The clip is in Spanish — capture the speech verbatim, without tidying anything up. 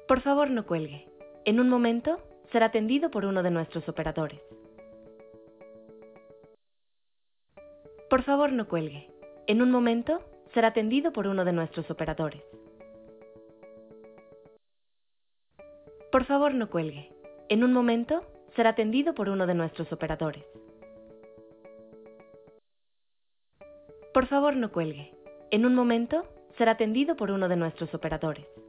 Por favor, no cuelgue. En un momento será atendido por uno de nuestros operadores. Por favor, no cuelgue. En un momento será atendido por uno de nuestros operadores. Por favor, no cuelgue. En un momento será atendido por uno de nuestros operadores. Por favor, no cuelgue. En un momento será atendido por uno de nuestros operadores.